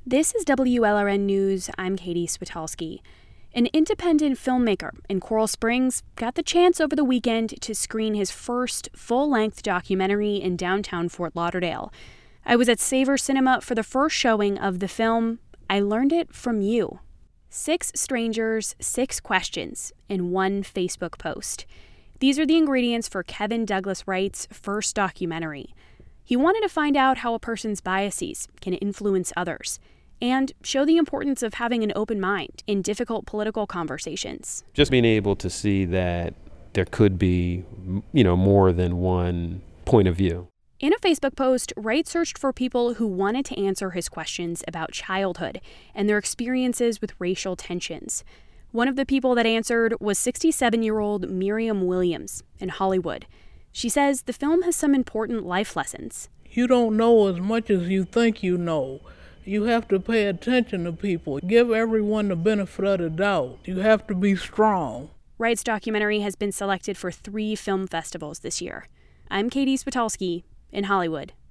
This is WLRN News. I'm Katie Switalski. An independent filmmaker in Coral Springs got the chance over the weekend to screen his first full-length documentary in downtown Fort Lauderdale. I was at Savor Cinema for the first showing of the film, I Learned It From You. 6 strangers, 6 questions, in one Facebook post. These are the ingredients for Kevin Douglas Wright's first documentary. He wanted to find out how a person's biases can influence others and show the importance of having an open mind in difficult political conversations. Just being able to see that there could be, more than one point of view. In a Facebook post, Wright searched for people who wanted to answer his questions about childhood and their experiences with racial tensions. One of the people that answered was 67-year-old Miriam Williams in Hollywood. She says the film has some important life lessons. You don't know as much as you think you know. You have to pay attention to people. Give everyone the benefit of the doubt. You have to be strong. Wright's documentary has been selected for 3 film festivals this year. I'm Katie Switalski in Hollywood.